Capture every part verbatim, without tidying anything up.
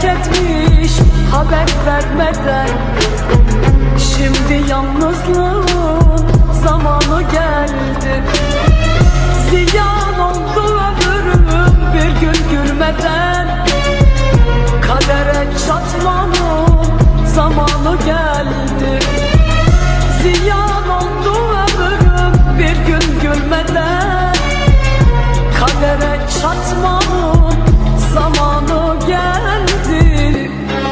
terk etmiş haber vermeden. Şimdi yalnızlığın zamanı geldi. Ziyan oldu ömrüm bir gün gülmeden. Kadere çatmanın zamanı geldi. Ziyan oldu ömrüm bir gün gülmeden. Kadere çatmanın zamanı geldi.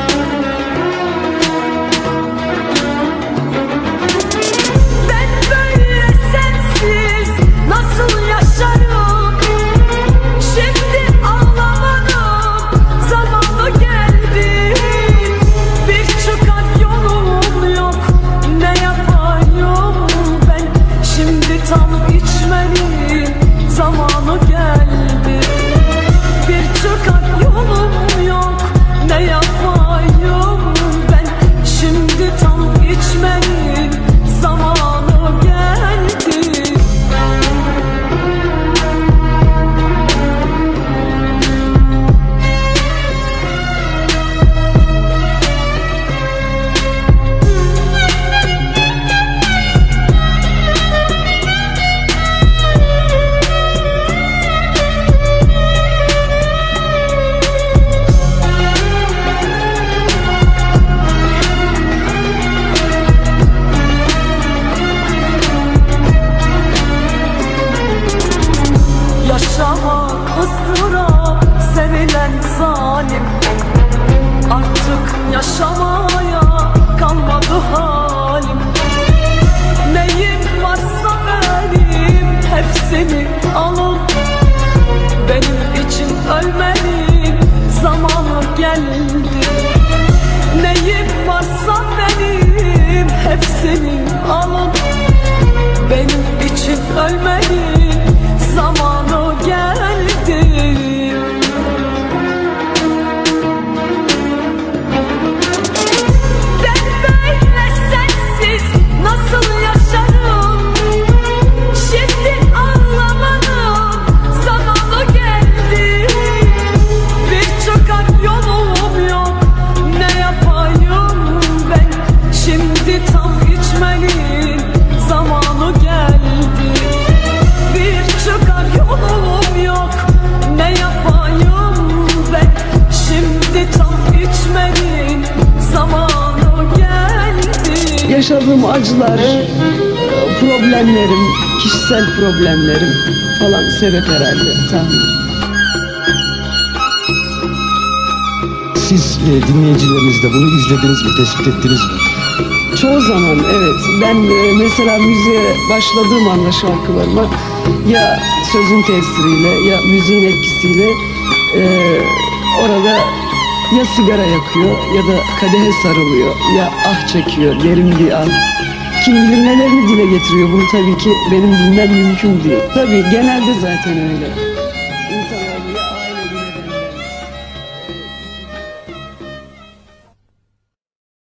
Ben böyle sensiz nasıl yaşarım? Şimdi ağlamanın zamanı geldi. Bir çıkar yolum yok, ne yapayım ben? Şimdi tam içmenin zamanı geldi. Bir çıkar yolum yok, ne yapayım ben? Şimdi tam içmenin zamanı geldi. Yaşamak ıstırap, sevilen zalim. Artık yaşamaya kalmadı halim. Neyim varsa benim hepsini alın. Benim için ölmenin zamanı geldi. Neyim varsa benim hepsini alın. Benim için ölmenin zamanı geldi. Ben böyle sensiz nasıl yaşarım? Şimdi ağlamanın zamanı geldi. Bir çıkar yolum yok, ne yapayım ben? Şimdi tam içmenin zamanı geldi. Bir çıkar yolum yok, ne yapayım ben? Şimdi tam içmenin zamanı geldi. Yaşadığım acılar, problemlerim, kişisel problemlerim falan sebep herhalde, tahmin. Siz e, dinleyicileriniz de bunu izlediniz mi, tespit ettiniz mi? Çoğu zaman evet. Ben e, mesela müziğe başladığım anda şarkılarıma ya sözün tesiriyle ya müziğin etkisiyle e, orada ya sigara yakıyor ya da kadehe sarılıyor ya ah çekiyor, derin bir ah. Kim bilir nelerini dile getiriyor, bunu tabii ki benim bilmem mümkün değil. Tabii genelde zaten öyle. İnsanlar ya aile bir nedenden